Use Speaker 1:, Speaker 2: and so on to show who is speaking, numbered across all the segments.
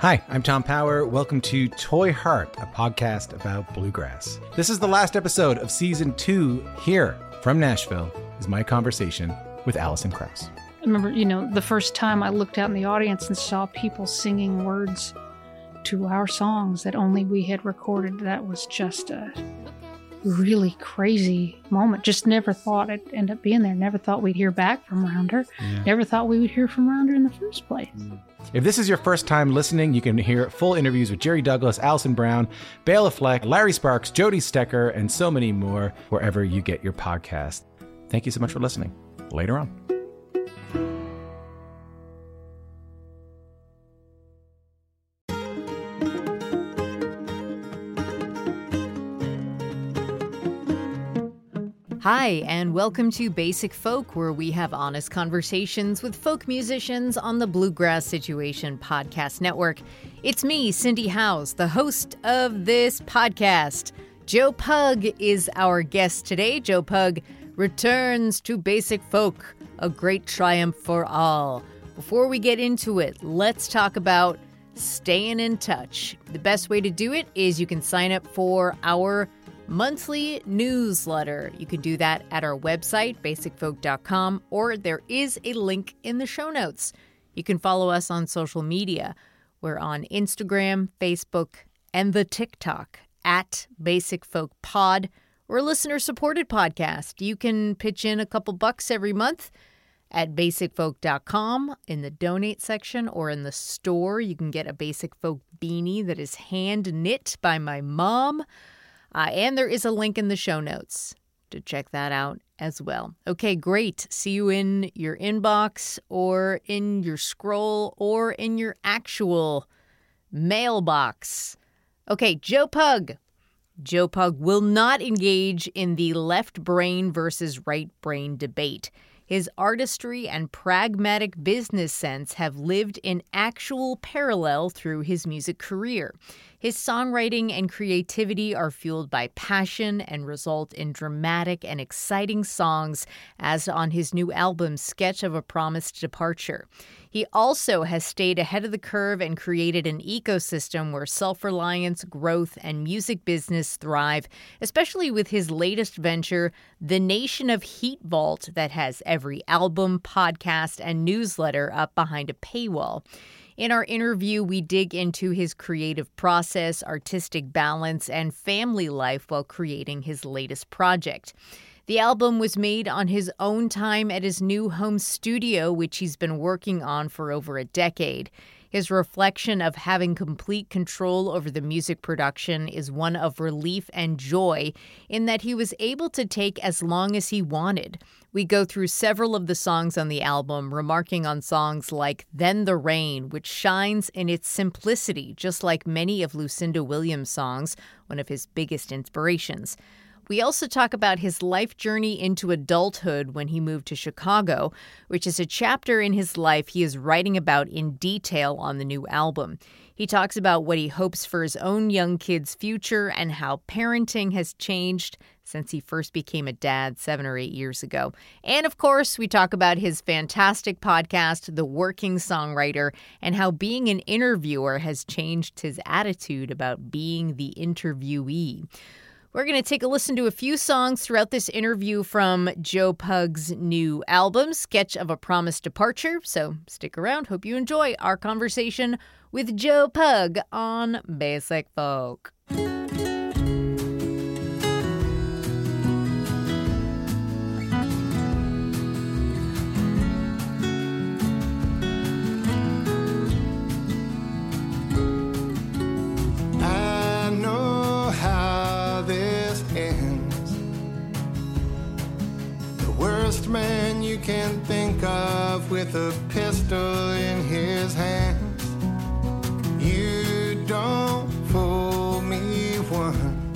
Speaker 1: Hi, I'm Tom Power. Welcome to Toy Heart, a podcast about bluegrass. This is the last episode of Season 2. Here from Nashville is my conversation with Alison Krauss.
Speaker 2: I remember, the first time I looked out in the audience and saw people singing words to our songs that only we had recorded. That was just a really crazy moment. Just never thought it'd end up being there. Never thought we'd hear back from Rounder. Yeah. Never thought we would hear from Rounder in the first place.
Speaker 1: If this is your first time listening, you can hear full interviews with Jerry Douglas, Alison Brown, Bela Fleck, Larry Sparks, Jody Stecker, and so many more wherever you get your podcast. Thank you so much for listening. Later on.
Speaker 3: Hi, and welcome to Basic Folk, where we have honest conversations with folk musicians on the Bluegrass Situation Podcast Network. It's me, Cindy Howes, the host of this podcast. Joe Pug is our guest today. Joe Pug returns to Basic Folk, a great triumph for all. Before we get into it, let's talk about staying in touch. The best way to do it is you can sign up for our monthly newsletter. You can do that at our website, basicfolk.com, or there is a link in the show notes. You can follow us on social media. We're on Instagram, Facebook, and the TikTok at Basic Folk Pod. We're a listener-supported podcast. You can pitch in a couple bucks every month at basicfolk.com in the donate section, or in the store. You can get a Basic Folk beanie that is hand-knit by my mom. And there is a link in the show notes to check that out as well. Okay, great. See you in your inbox or in your scroll or in your actual mailbox. Okay, Joe Pug. Joe Pug will not engage in the left brain versus right brain debate. His artistry and pragmatic business sense have lived in actual parallel through his music career. His songwriting and creativity are fueled by passion and result in dramatic and exciting songs, as on his new album, Sketch of a Promised Departure. He also has stayed ahead of the curve and created an ecosystem where self-reliance, growth, and music business thrive, especially with his latest venture, The Nation of Heat Vault, that has every album, podcast, and newsletter up behind a paywall. In our interview, we dig into his creative process, artistic balance, and family life while creating his latest project. The album was made on his own time at his new home studio, which he's been working on for over a decade. His reflection of having complete control over the music production is one of relief and joy in that he was able to take as long as he wanted. We go through several of the songs on the album, remarking on songs like Then the Rain, which shines in its simplicity, just like many of Lucinda Williams' songs, one of his biggest inspirations. We also talk about his life journey into adulthood when he moved to Chicago, which is a chapter in his life he is writing about in detail on the new album. He talks about what he hopes for his own young kid's future and how parenting has changed since he first became a dad 7 or 8 years ago. And of course, we talk about his fantastic podcast, The Working Songwriter, and how being an interviewer has changed his attitude about being the interviewee. We're going to take a listen to a few songs throughout this interview from Joe Pug's new album, Sketch of a Promised Departure. So stick around. Hope you enjoy our conversation with Joe Pug on Basic Folk.
Speaker 4: Man you can think of with a pistol in his hands. You don't fool me once.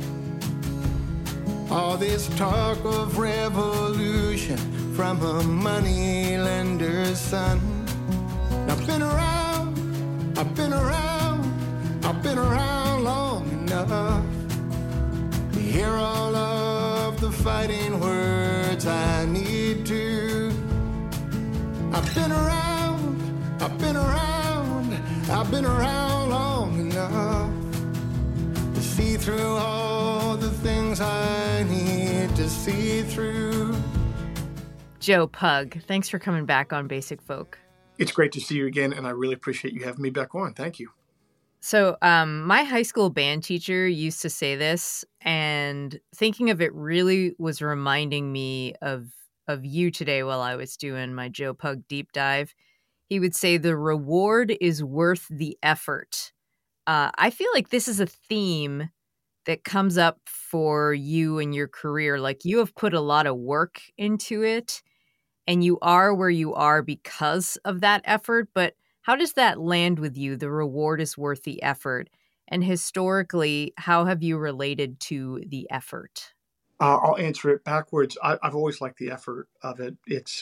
Speaker 4: All this talk of revolution from a money lender's son. I've been around, I've been around, I've been around long enough to hear all of the fighting words I need to. I've been around, I've been around, I've been around long enough to see through all the things I need to see through.
Speaker 3: Joe Pug, thanks for coming back on Basic Folk.
Speaker 5: It's great to see you again, and I really appreciate you having me back on. Thank you.
Speaker 3: So my high school band teacher used to say this, and thinking of it really was reminding me of you today while I was doing my Joe Pug deep dive. He would say the reward is worth the effort. I feel like this is a theme that comes up for you and your career. Like, you have put a lot of work into it, and you are where you are because of that effort. But how does that land with you? The reward is worth the effort. And historically, how have you related to the effort?
Speaker 5: I'll answer it backwards. I've always liked the effort of it. It's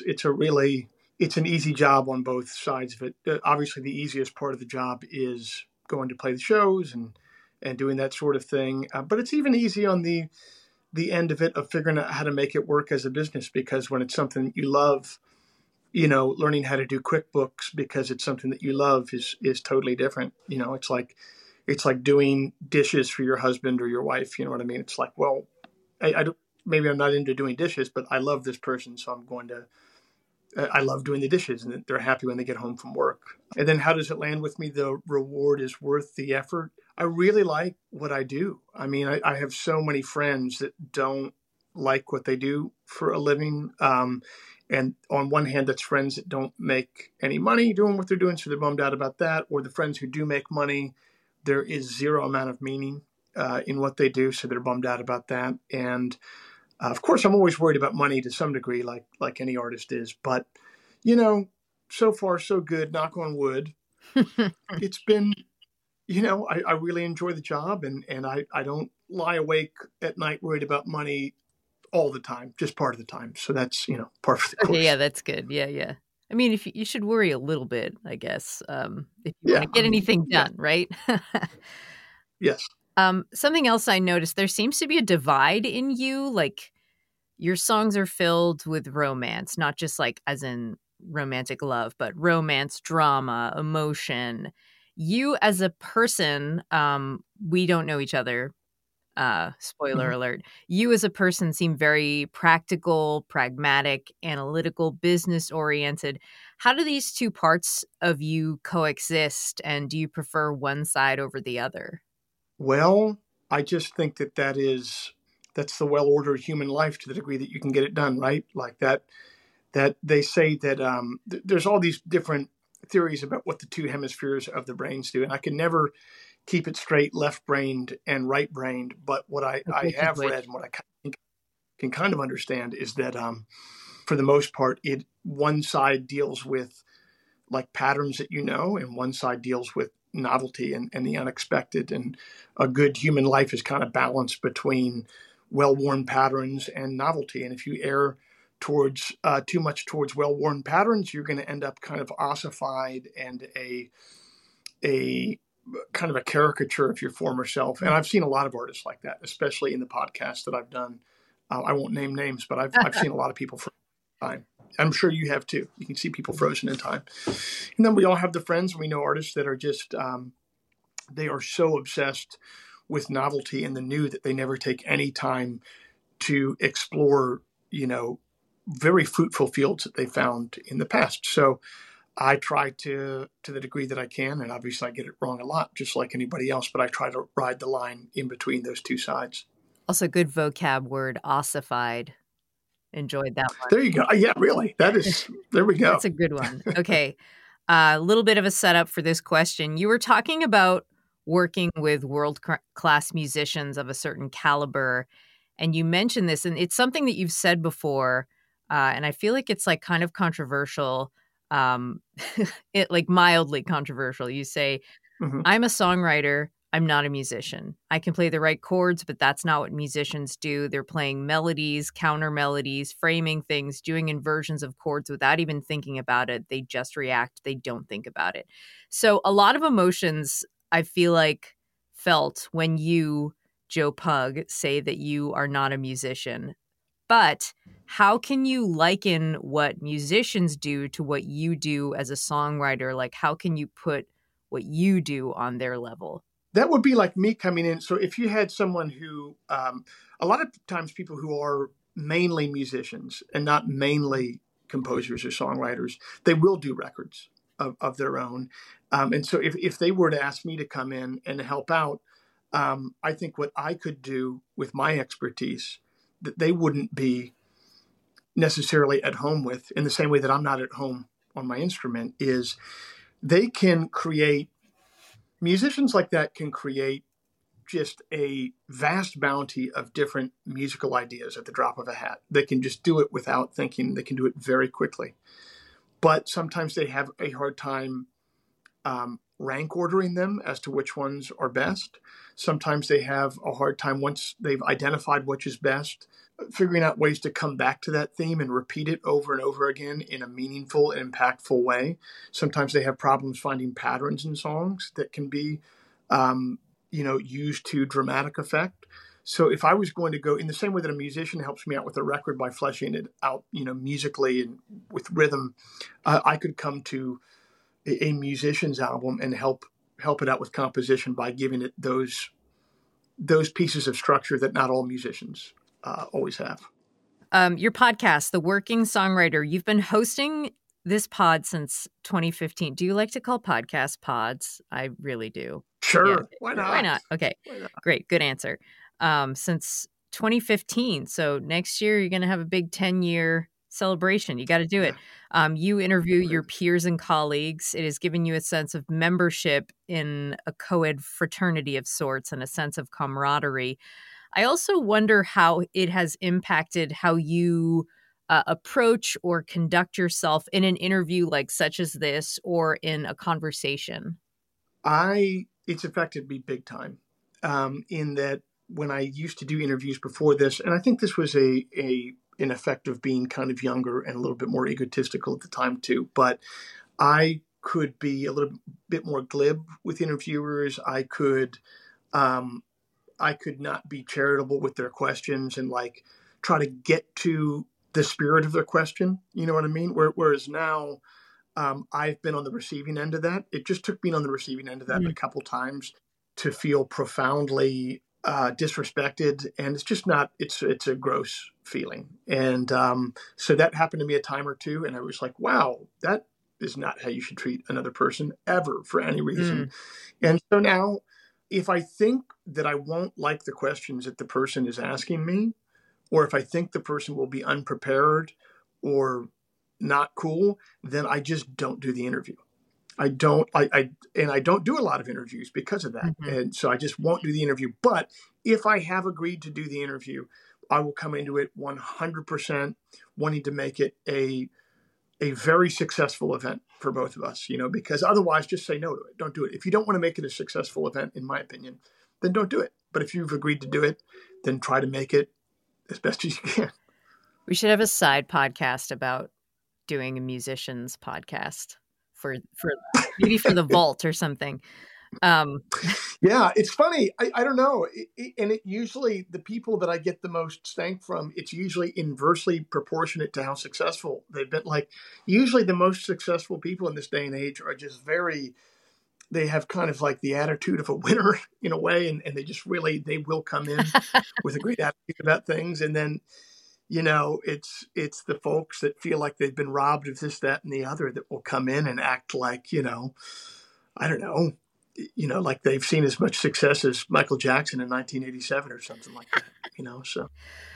Speaker 5: an easy job on both sides of it. Obviously, the easiest part of the job is going to play the shows and doing that sort of thing. But it's even easy on the end of it, of figuring out how to make it work as a business, because when it's something you love, learning how to do QuickBooks because it's something that you love is totally different. It's like doing dishes for your husband or your wife. You know what I mean? It's like, well, maybe I'm not into doing dishes, but I love this person, so I'm going to. I love doing the dishes, and they're happy when they get home from work. And then how does it land with me? The reward is worth the effort. I really like what I do. I mean, I have so many friends that don't like what they do for a living. And on one hand, that's friends that don't make any money doing what they're doing, so they're bummed out about that. Or the friends who do make money, there is zero amount of meaning in what they do, so they're bummed out about that. And of course, I'm always worried about money to some degree, like any artist is. But, so far, so good, knock on wood. It's been, I really enjoy the job, and I don't lie awake at night worried about money all the time, just part of the time. So that's, part of the course.
Speaker 3: Okay, yeah, that's good. Yeah. I mean, if you should worry a little bit, I guess, if you want to get anything done, right?
Speaker 5: Yes.
Speaker 3: Something else I noticed, there seems to be a divide in you. Like, your songs are filled with romance, not just like as in romantic love, but romance, drama, emotion. You as a person, we don't know each other. Spoiler alert. You as a person seem very practical, pragmatic, analytical, business oriented. How do these two parts of you coexist? And do you prefer one side over the other?
Speaker 5: Well, I just think that's the well-ordered human life to the degree that you can get it done, right? Like that they say that there's all these different theories about what the two hemispheres of the brains do. And I can never keep it straight, left-brained and right-brained. But what I have read and what I can kind of understand is that for the most part, one side deals with like patterns that and one side deals with novelty and the unexpected. And a good human life is kind of balanced between well-worn patterns and novelty. And if you err towards too much towards well-worn patterns, you're going to end up kind of ossified and a kind of a caricature of your former self. And I've seen a lot of artists like that, especially in the podcast that I've done. I won't name names, but I've seen a lot of people for time. I'm sure you have too. You can see people frozen in time. And then we all have the friends, and we know artists that are just, they are so obsessed with novelty and the new that they never take any time to explore, very fruitful fields that they found in the past. So I try to the degree that I can, and obviously I get it wrong a lot, just like anybody else, but I try to ride the line in between those two sides.
Speaker 3: Also, good vocab word, ossified. Enjoyed that one.
Speaker 5: There you go. Yeah, really. There we go.
Speaker 3: That's a good one. Okay. A little bit of a setup for this question. You were talking about working with world-class musicians of a certain caliber, and you mentioned this, and it's something that you've said before, and I feel like it's like kind of controversial, it like mildly controversial. You say, I'm a songwriter. I'm not a musician. I can play the right chords, but that's not what musicians do. They're playing melodies, counter melodies, framing things, doing inversions of chords without even thinking about it. They just react. They don't think about it. So a lot of emotions I feel like felt when you, Joe Pug, say that you are not a musician. But how can you liken what musicians do to what you do as a songwriter? Like, how can you put what you do on their level?
Speaker 5: That would be like me coming in. So if you had someone who, a lot of times people who are mainly musicians and not mainly composers or songwriters, they will do records of their own. And so if they were to ask me to come in and help out, I think what I could do with my expertise that they wouldn't be necessarily at home with, in the same way that I'm not at home on my instrument, is they can create, musicians like that can create just a vast bounty of different musical ideas at the drop of a hat. They can just do it without thinking. They can do it very quickly. But sometimes they have a hard time rank ordering them as to which ones are best. Sometimes they have a hard time, once they've identified which is best, figuring out ways to come back to that theme and repeat it over and over again in a meaningful and impactful way. Sometimes they have problems finding patterns in songs that can be, used to dramatic effect. So if I was going to go in the same way that a musician helps me out with a record by fleshing it out, musically and with rhythm, I could come to a musician's album and help it out with composition by giving it those pieces of structure that not all musicians always have.
Speaker 3: Your podcast, The Working Songwriter, you've been hosting this pod since 2015. Do you like to call podcasts pods? I really do.
Speaker 5: Sure.
Speaker 3: Yeah.
Speaker 5: Why not?
Speaker 3: Why not? Okay.
Speaker 5: Why not?
Speaker 3: Great. Good answer. Since 2015. So next year, you're going to have a big 10-year celebration. You got to do it. You interview your peers and colleagues. It has given you a sense of membership in a co-ed fraternity of sorts and a sense of camaraderie. I also wonder how it has impacted how you approach or conduct yourself in an interview like such as this or in a conversation.
Speaker 5: It's affected me big time in that when I used to do interviews before this, and I think this was an effect of being kind of younger and a little bit more egotistical at the time too, but I could be a little bit more glib with interviewers. I could not be charitable with their questions and try to get to the spirit of their question. You know what I mean? Whereas now I've been on the receiving end of that. It just took being on the receiving end of that a couple times to feel profoundly disrespected. And it's just not, it's a gross feeling. And so that happened to me a time or two. And I was like, wow, that is not how you should treat another person ever for any reason. And so now, if I think that I won't like the questions that the person is asking me, or if I think the person will be unprepared or not cool, then I just don't do the interview. I don't do a lot of interviews because of that. Mm-hmm. And so I just won't do the interview. But if I have agreed to do the interview, I will come into it 100% wanting to make it a very successful event for both of us, because otherwise just say no to it. Don't do it. If you don't want to make it a successful event, in my opinion, then don't do it. But if you've agreed to do it, then try to make it as best as you can.
Speaker 3: We should have a side podcast about doing a musician's podcast for maybe for the Vault or something.
Speaker 5: Yeah, it's funny. I don't know. And it usually, the people that I get the most stank from, it's usually inversely proportionate to how successful they've been. Usually the most successful people in this day and age are just they have kind of the attitude of a winner in a way. And they just really, they will come in with a great attitude about things. And then, it's the folks that feel like they've been robbed of this, that, and the other that will come in and act like, I don't know, like they've seen as much success as Michael Jackson in 1987 or something like that, so.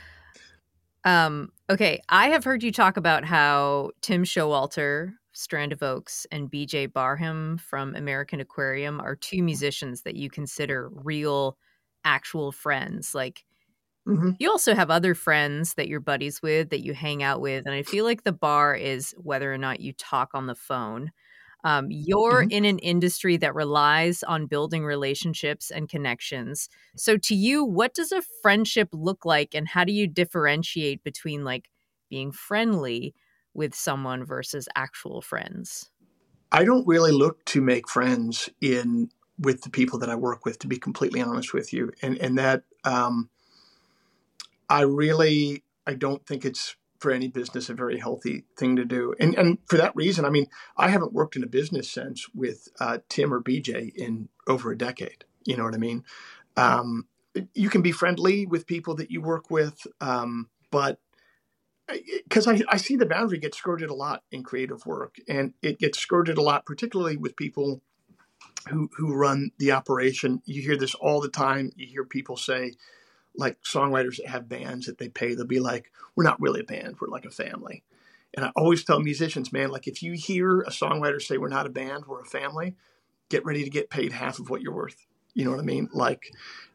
Speaker 3: Okay. I have heard you talk about how Tim Showalter, Strand of Oaks, and BJ Barham from American Aquarium are two musicians that you consider real, actual friends.
Speaker 5: Mm-hmm.
Speaker 3: You also have other friends that you're buddies with, that you hang out with. And I feel like the bar is whether or not you talk on the phone. You're in an industry that relies on building relationships and connections. So to you, what does a friendship look like? And how do you differentiate between being friendly with someone versus actual friends?
Speaker 5: I don't really look to make friends with the people that I work with, to be completely honest with you. And that, I don't think it's for any business a very healthy thing to do. And for that reason, I mean, I haven't worked in a business sense with Tim or BJ in over a decade. You know what I mean? You can be friendly with people that you work with, but because I see the boundary get skirted a lot in creative work, and it gets skirted a lot, particularly with people who run the operation. You hear this all the time. You hear people say, like songwriters that have bands that they pay, they'll be like, we're not really a band, we're like a family. And I always tell musicians, man, like if you hear a songwriter say we're not a band, we're a family, get ready to get paid half of what you're worth. You know what I mean? Like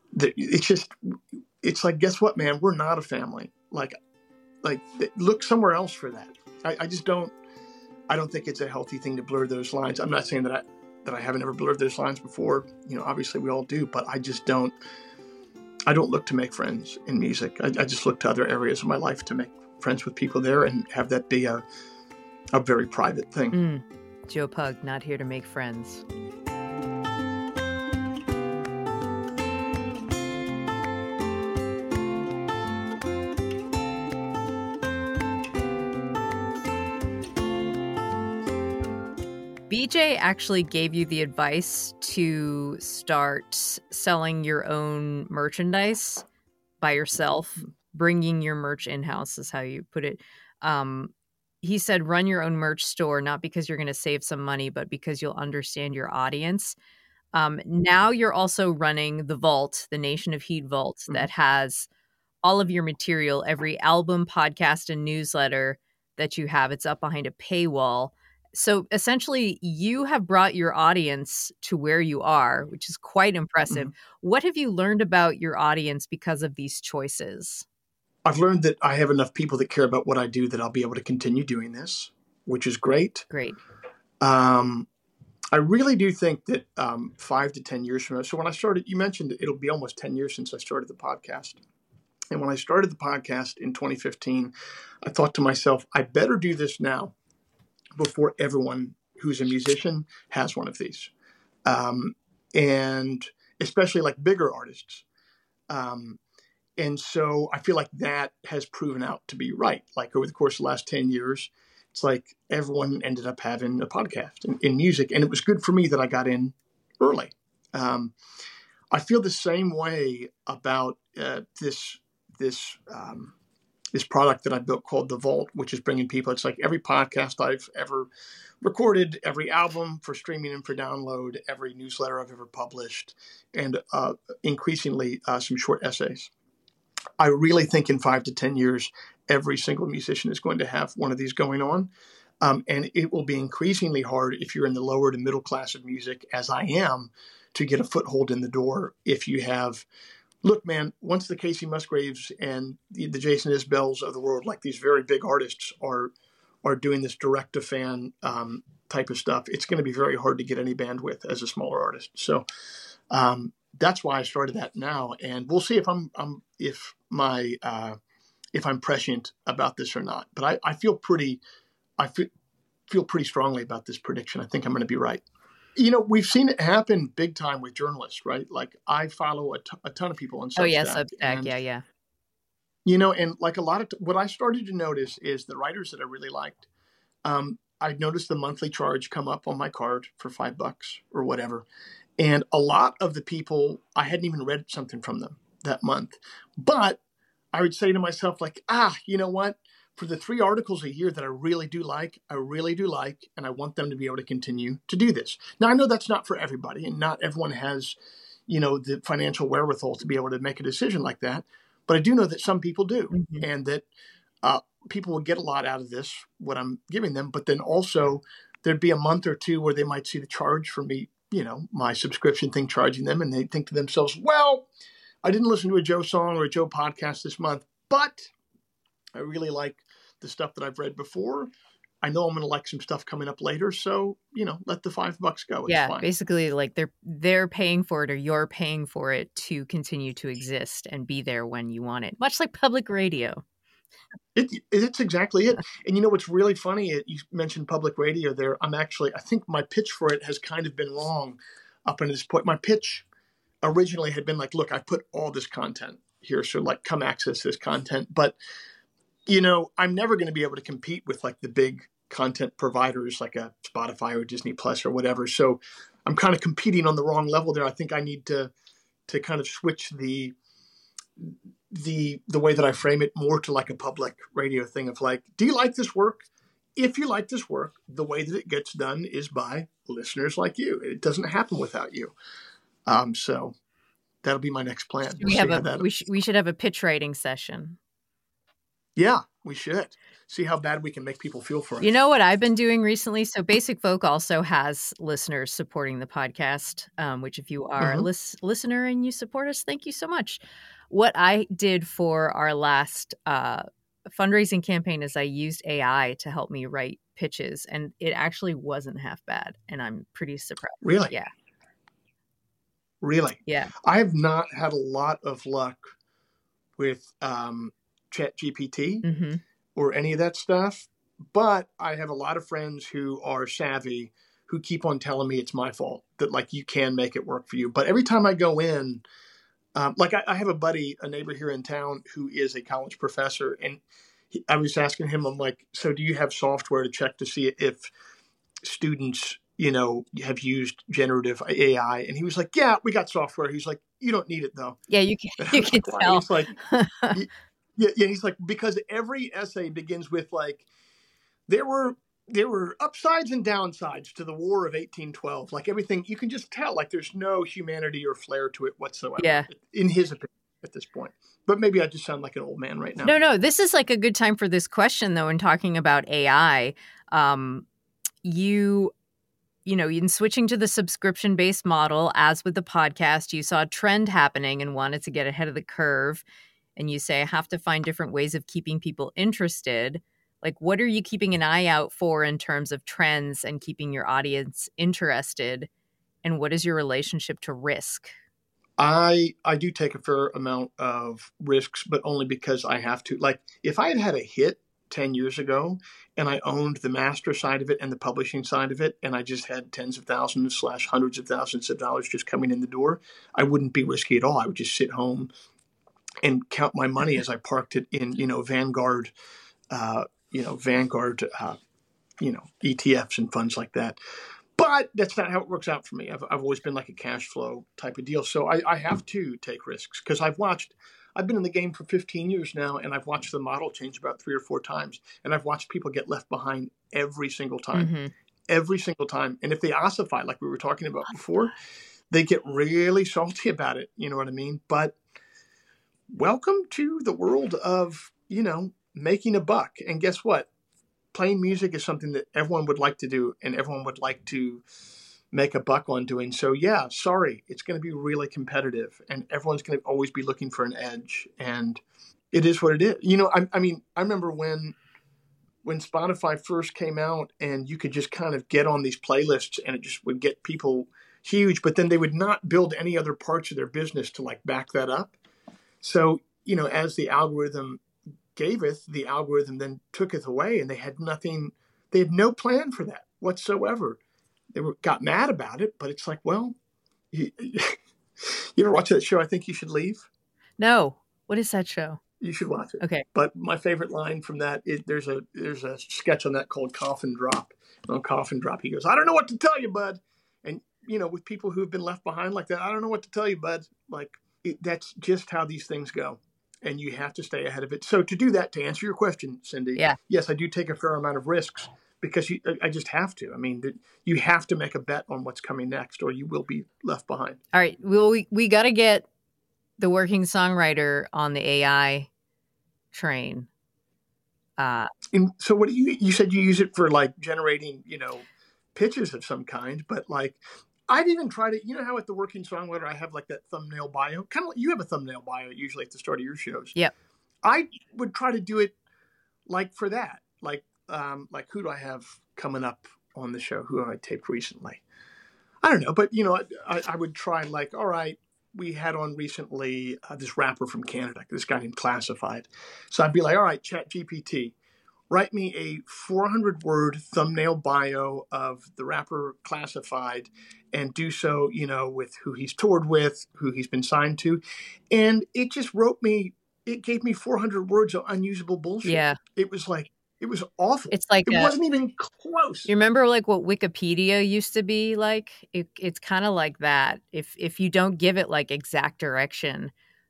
Speaker 5: it's like, guess what, man, we're not a family. Like look somewhere else for that. I don't think it's a healthy thing to blur those lines. I'm not saying that I haven't ever blurred those lines before. You know, obviously we all do, but I don't look to make friends in music. I just look to other areas of my life to make friends with people there and have that be a very private thing.
Speaker 3: Joe Pug, not here to make friends. BJ actually gave you the advice to start selling your own merchandise by yourself, bringing your merch in-house is how you put it. He said, run your own merch store, not because you're going to save some money, but because you'll understand your audience. Now you're also running the Vault, the Nation of Heat Vault, that has all of your material, every album, podcast, and newsletter that you have. It's up behind a paywall. So essentially, you have brought your audience to where you are, which is quite impressive. What have you learned about your audience because of these choices?
Speaker 5: I've learned that I have enough people that care about what I do that I'll be able to continue doing this, which is great.
Speaker 3: Great.
Speaker 5: I really do think that 5 to 10 years from now, so when I started, you mentioned it'll be almost 10 years since I started the podcast. And when I started the podcast in 2015, I thought to myself, I better do this now before everyone who's a musician has one of these. And especially like bigger artists. And so I feel like that has proven out to be right. Like over the course of the last 10 years, it's like everyone ended up having a podcast in music. And it was good for me that I got in early. I feel the same way about this product that I built called The Vault, which is bringing people. It's like every podcast I've ever recorded, every album for streaming and for download, every newsletter I've ever published, and increasingly some short essays. I really think in 5 to 10 years, every single musician is going to have one of these going on. And it will be increasingly hard if you're in the lower to middle class of music, as I am, to get a foothold in the door if you have... Look, man, once the Casey Musgraves and the Jason Isbells of the world, like these very big artists, are doing this direct-to-fan type of stuff, it's going to be very hard to get any bandwidth as a smaller artist. So that's why I started that now, and we'll see if I'm prescient about this or not. But I feel pretty strongly about this prediction. I think I'm going to be right. You know, we've seen it happen big time with journalists, right? Like I follow a ton of people on Substack.
Speaker 3: Oh, yeah, Substack. Yeah.
Speaker 5: You know, and like a lot of what I started to notice is the writers that I really liked. I noticed the monthly charge come up on my card for $5 or whatever. And a lot of the people, I hadn't even read something from them that month. But I would say to myself, like, you know what? For the 3 articles a year that I really do like, and I want them to be able to continue to do this. Now, I know that's not for everybody, and not everyone has, you know, the financial wherewithal to be able to make a decision like that. But I do know that some people do, and that people will get a lot out of this, what I'm giving them. But then also there'd be a month or two where they might see the charge for me, you know, my subscription thing charging them, and they think to themselves, well, I didn't listen to a Joe song or a Joe podcast this month, but I really like the stuff that I've read before. I know I'm going to like some stuff coming up later. So, you know, let the $5 go. It's fine.
Speaker 3: Basically like they're paying for it, or you're paying for it to continue to exist and be there when you want it. Much like public radio.
Speaker 5: It's exactly it. And you know, what's really funny, you mentioned public radio there. I think my pitch for it has kind of been wrong up until this point. My pitch originally had been like, look, I put all this content here. So like, come access this content. But I'm never going to be able to compete with like the big content providers like a Spotify or Disney Plus or whatever. So I'm kind of competing on the wrong level there. I think I need to kind of switch the way that I frame it more to like a public radio thing of like, do you like this work? If you like this work, the way that it gets done is by listeners like you. It doesn't happen without you. So that'll be my next plan.
Speaker 3: We should have a pitch writing session.
Speaker 5: Yeah, we should. See how bad we can make people feel for us.
Speaker 3: You know what I've been doing recently? So Basic Folk also has listeners supporting the podcast, which if you are a listener and you support us, thank you so much. What I did for our last fundraising campaign is I used AI to help me write pitches, and it actually wasn't half bad, and I'm pretty surprised.
Speaker 5: Really?
Speaker 3: Yeah.
Speaker 5: Really?
Speaker 3: Yeah.
Speaker 5: I have not had a lot of luck with ChatGPT or any of that stuff, but I have a lot of friends who are savvy who keep on telling me it's my fault, that like you can make it work for you. But every time I go in, like I have a neighbor here in town who is a college professor, and I was asking him, I'm like, so do you have software to check to see if students, have used generative AI? And he was like, yeah, we got software. He's like, you don't need it though.
Speaker 3: Yeah, you can tell.
Speaker 5: He's like, yeah, he's like, because every essay begins with like, there were upsides and downsides to the War of 1812. Like everything, you can just tell, like there's no humanity or flair to it whatsoever. Yeah. In his opinion at this point. But maybe I just sound like an old man right now.
Speaker 3: No, this is like a good time for this question though. In talking about AI, in switching to the subscription-based model, as with the podcast, you saw a trend happening and wanted to get ahead of the curve. And you say, I have to find different ways of keeping people interested. Like, what are you keeping an eye out for in terms of trends and keeping your audience interested? And what is your relationship to risk?
Speaker 5: I do take a fair amount of risks, but only because I have to. Like, if I had a hit 10 years ago and I owned the master side of it and the publishing side of it, and I just had tens of thousands / hundreds of thousands of dollars just coming in the door, I wouldn't be risky at all. I would just sit home and count my money as I parked it in, Vanguard, ETFs and funds like that. But that's not how it works out for me. I've always been like a cash flow type of deal. So I have to take risks because I've been in the game for 15 years now, and I've watched the model change about 3 or 4 times. And I've watched people get left behind every single time, every single time. And if they ossify, like we were talking about before, they get really salty about it. You know what I mean? But welcome to the world of, making a buck. And guess what? Playing music is something that everyone would like to do, and everyone would like to make a buck on doing. So yeah, sorry, it's going to be really competitive, and everyone's going to always be looking for an edge, and it is what it is. I remember when Spotify first came out, and you could just kind of get on these playlists, and it just would get people huge, but then they would not build any other parts of their business to like back that up. So, as the algorithm gaveth, the algorithm then tooketh away, and they had no plan for that whatsoever. They got mad about it, but it's like, well, you ever watch that show, I Think You Should Leave?
Speaker 3: No. What is that show?
Speaker 5: You should watch it.
Speaker 3: Okay.
Speaker 5: But my favorite line from that is there's a sketch on that called Coffin Drop. And on Coffin Drop, he goes, I don't know what to tell you, bud. And, with people who've been left behind like that, I don't know what to tell you, bud. Like, that's just how these things go. And you have to stay ahead of it. So to do that, to answer your question, Cindy, yes, I do take a fair amount of risks because I just have to. I mean, you have to make a bet on what's coming next, or you will be left behind.
Speaker 3: All right. Well, we got to get the working songwriter on the AI train.
Speaker 5: So what do you said you use it for like generating, pitches of some kind, but like, I've even tried it. You know how at the Working Songwriter I have like that thumbnail bio? Kind of like you have a thumbnail bio usually at the start of your shows.
Speaker 3: Yep. I
Speaker 5: would try to do it like for that. Like who do I have coming up on the show? Who have I taped recently? I don't know. But, I would try like, all right, we had on recently this rapper from Canada, this guy named Classified. So I'd be like, all right, ChatGPT, write me a 400-word thumbnail bio of the rapper Classified, and do so, with who he's toured with, who he's been signed to. And it just wrote me it gave me 400 words of unusable bullshit.
Speaker 3: Yeah.
Speaker 5: It was like, it was awful.
Speaker 3: It's like
Speaker 5: it wasn't even close.
Speaker 3: You remember like what Wikipedia used to be like? It's kind of like that. If you don't give it like exact direction.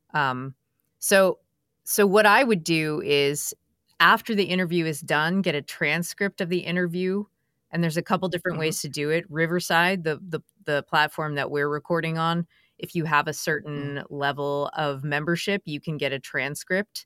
Speaker 3: So what I would do is after the interview is done, get a transcript of the interview. And there's a couple different ways to do it. Riverside, the platform that we're recording on, if you have a certain level of membership, you can get a transcript.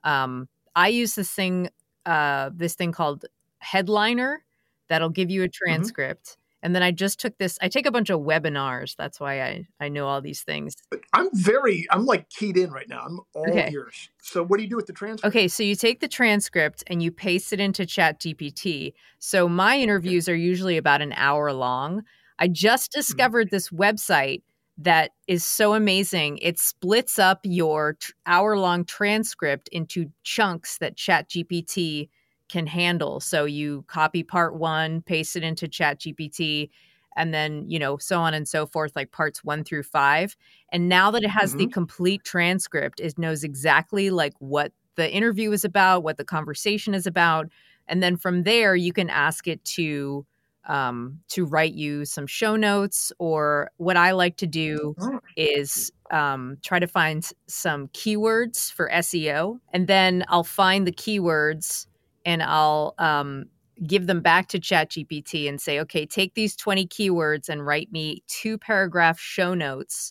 Speaker 3: I use this thing called Headliner that'll give you a transcript. And then I just took this. I take a bunch of webinars. That's why I know all these things.
Speaker 5: I'm like keyed in right now. I'm all ears. So what do you do with the transcript?
Speaker 3: Okay, so you take the transcript and you paste it into ChatGPT. So my interviews are usually about an hour long. I just discovered this website that is so amazing. It splits up your hour-long transcript into chunks that ChatGPT can handle. So you copy part 1, paste it into ChatGPT, and then, so on and so forth, like parts 1 through 5. And now that it has the complete transcript, it knows exactly like what the interview is about, what the conversation is about. And then from there, you can ask it to write you some show notes, or what I like to do is try to find some keywords for SEO. And then I'll find the keywords and I'll give them back to ChatGPT and say, okay, take these 20 keywords and write me 2-paragraph show notes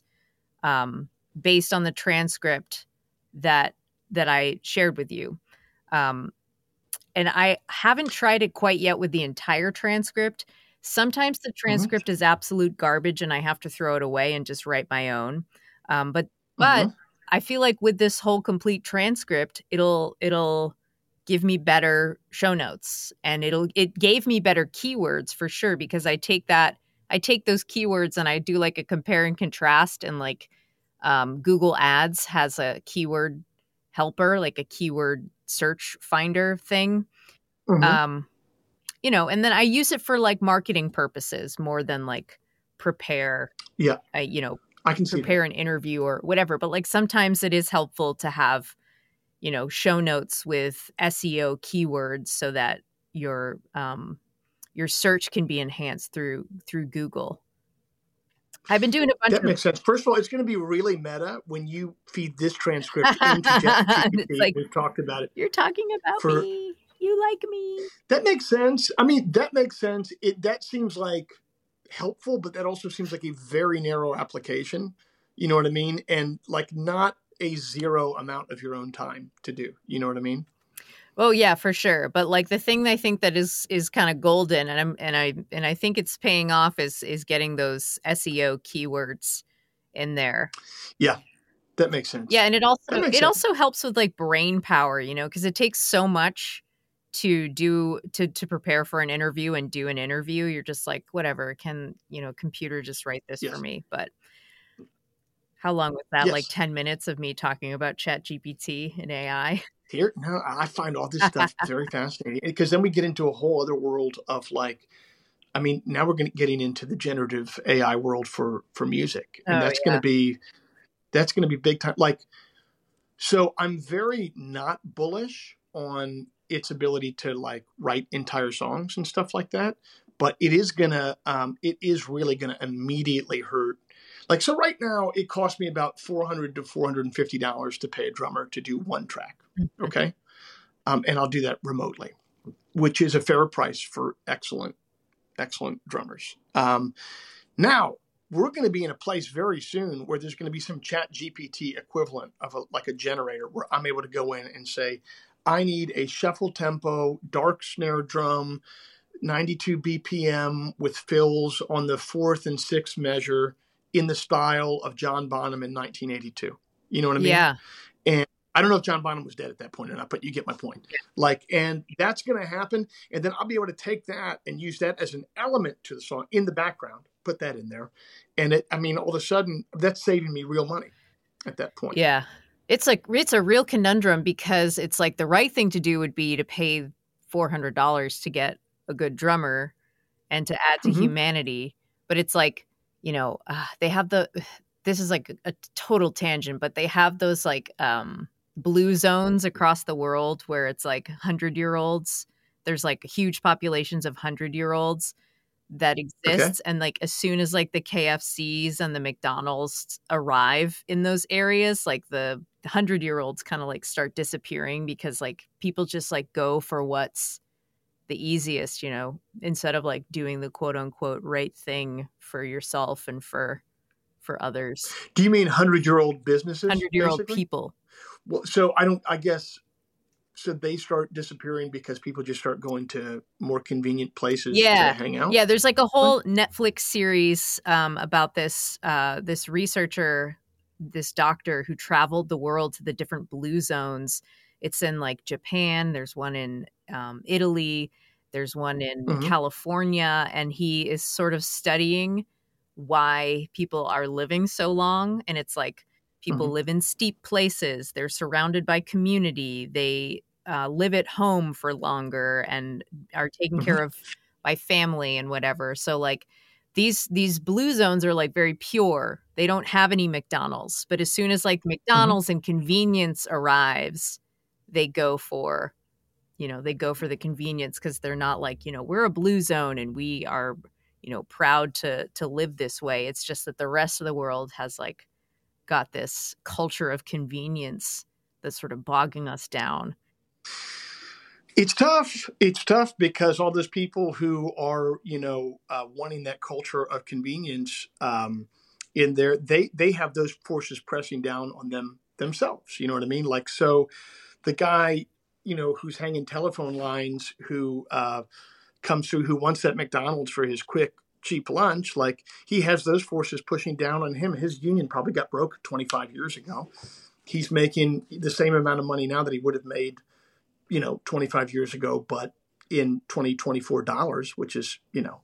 Speaker 3: based on the transcript that I shared with you. And I haven't tried it quite yet with the entire transcript. Sometimes the transcript is absolute garbage and I have to throw it away and just write my own. But I feel like with this whole complete transcript, it'll give me better show notes, and it gave me better keywords for sure, because I take those keywords and I do like a compare and contrast, and like Google Ads has a keyword helper, like a keyword search finder thing. And then I use it for like marketing purposes more than like prepare.
Speaker 5: Yeah.
Speaker 3: I can prepare an interview or whatever, but like sometimes it is helpful to have show notes with SEO keywords so that your search can be enhanced through Google. I've been doing a bunch
Speaker 5: that makes sense. First of all, it's going to be really meta when you feed this transcript into ChatGPT.
Speaker 3: Like,
Speaker 5: we've talked about it.
Speaker 3: You're talking about me. You like me.
Speaker 5: That makes sense. I mean, that makes sense. That seems like helpful, but that also seems like a very narrow application. You know what I mean? And like not a zero amount of your own time to do. You know what I mean?
Speaker 3: Oh yeah, for sure. But like the thing I think that is kind of golden, and I think it's paying off is getting those SEO keywords in there.
Speaker 5: Yeah, that makes sense.
Speaker 3: Yeah, and it also helps with like brain power, because it takes so much to do to prepare for an interview and do an interview. You're just like, whatever, can computer just write this for me? But how long was that? Yes. Like 10 minutes of me talking about ChatGPT and AI?
Speaker 5: Here, no, I find all this stuff very fascinating, because then we get into a whole other world of like, I mean, now we're getting into the generative AI world for music, and that's going to be big time. Like, so I'm very not bullish on its ability to like write entire songs and stuff like that, but it is really gonna immediately hurt. Like, so right now it costs me about $400 to $450 to pay a drummer to do one track. Okay. And I'll do that remotely, which is a fair price for excellent drummers. Now we're going to be in a place very soon where there's going to be some ChatGPT equivalent of a generator where I'm able to go in and say, I need a shuffle tempo, dark snare drum, 92 BPM with fills on the 4th and 6th measure, in the style of John Bonham in 1982. You know what I mean?
Speaker 3: Yeah.
Speaker 5: And I don't know if John Bonham was dead at that point or not, but you get my point. Yeah. Like, and that's going to happen. And then I'll be able to take that and use that as an element to the song in the background, put that in there. And all of a sudden that's saving me real money at that point.
Speaker 3: Yeah. It's a real conundrum, because it's like the right thing to do would be to pay $400 to get a good drummer and to add to humanity. But it's like, they have this is like a total tangent, but they have those like blue zones across the world where it's like 100-year-olds. There's like huge populations of 100-year-olds that exists. And like as soon as like the KFCs and the McDonald's arrive in those areas, like the 100-year-olds kind of like start disappearing because like people just like go for what's the easiest, you know, instead of like doing the quote unquote right thing for yourself and for others.
Speaker 5: Do you mean 100-year-old businesses?
Speaker 3: 100-year-old
Speaker 5: basically?
Speaker 3: people.
Speaker 5: Well, so they start disappearing because people just start going to more convenient places to hang out?
Speaker 3: Yeah, there's like a whole Netflix series about this researcher, this doctor who traveled the world to the different blue zones. It's in like Japan. There's one in Italy. There's one in California. And he is sort of studying why people are living so long. And it's like people live in steep places. They're surrounded by community. They live at home for longer and are taken care of by family and whatever. So like these blue zones are like very pure. They don't have any McDonald's. But as soon as like McDonald's and convenience arrives, they go for the convenience because they're not like, you know, we're a blue zone and we are, you know, proud to live this way. It's just that the rest of the world has like got this culture of convenience that's sort of bogging us down.
Speaker 5: It's tough. It's tough because all those people who are, you know, wanting that culture of convenience in there, they have those forces pressing down on themselves. You know what I mean? Like, so the guy, you know, who's hanging telephone lines, who comes through, who wants that McDonald's for his quick, cheap lunch, like he has those forces pushing down on him. His union probably got broke 25 years ago. He's making the same amount of money now that he would have made, you know, 25 years ago, but in 2024 dollars, which is, you know,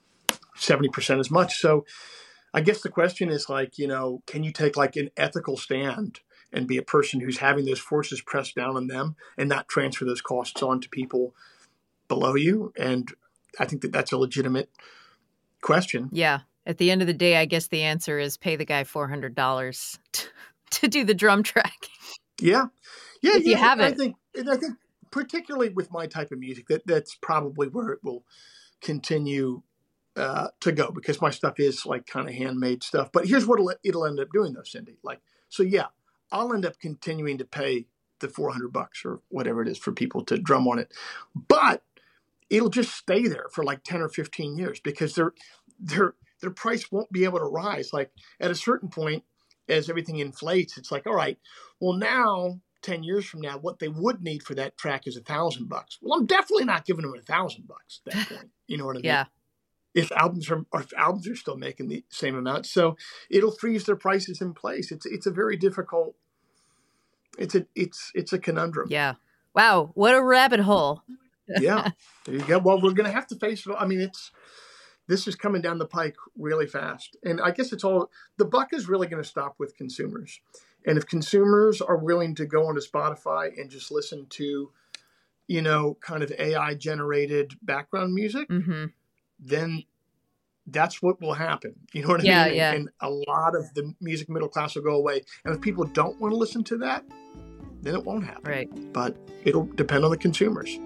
Speaker 5: 70% as much. So I guess the question is like, you know, can you take like an ethical stand and be a person who's having those forces pressed down on them and not transfer those costs on to people below you? And I think that that's a legitimate question.
Speaker 3: Yeah. At the end of the day, I guess the answer is pay the guy $400 to do the drum track.
Speaker 5: Yeah. Yeah.
Speaker 3: If you have it.
Speaker 5: I think particularly with my type of music, that's probably where it will continue to go, because my stuff is like kind of handmade stuff. But here's what it'll end up doing though, Cindy. Like, so yeah, I'll end up continuing to pay the $400 or whatever it is for people to drum on it. But it'll just stay there for like 10 or 15 years because their price won't be able to rise. Like at a certain point, as everything inflates, it's like, all right, well now 10 years from now, what they would need for that track is $1,000. Well, I'm definitely not giving them $1,000 at that point. You know what I mean?
Speaker 3: Yeah.
Speaker 5: If albums are still making the same amount, so it'll freeze their prices in place. It's a very difficult. It's a conundrum.
Speaker 3: Yeah. Wow. What a rabbit hole.
Speaker 5: Yeah. There you go. Well, we're going to have to face it. I mean, this is coming down the pike really fast, and I guess the buck is really going to stop with consumers. And if consumers are willing to go onto Spotify and just listen to, you know, kind of AI generated background music, then that's what will happen. You know what I mean?
Speaker 3: Yeah.
Speaker 5: And a lot of the music middle class will go away. And if people don't want to listen to that, then it won't happen.
Speaker 3: Right.
Speaker 5: But it'll depend on the consumers.